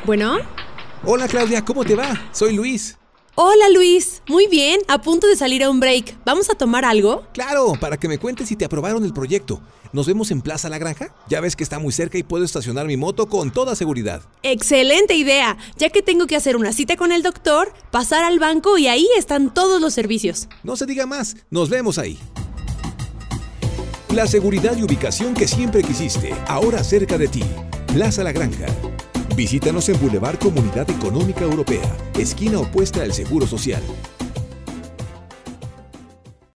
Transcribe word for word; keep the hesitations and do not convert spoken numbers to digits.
Bueno. Hola Claudia, ¿cómo te va? Soy Luis. Hola Luis, muy bien, a punto de salir a un break. ¿Vamos a tomar algo? Claro, para que me cuentes si te aprobaron el proyecto. ¿Nos vemos en Plaza La Granja? Ya ves que está muy cerca y puedo estacionar mi moto con toda seguridad. ¡Excelente idea! Ya que tengo que hacer una cita con el doctor, pasar al banco y ahí están todos los servicios. No se diga más, nos vemos ahí. La seguridad y ubicación que siempre quisiste, ahora cerca de ti. Plaza La Granja. Visítanos en Boulevard Comunidad Económica Europea, esquina opuesta al Seguro Social.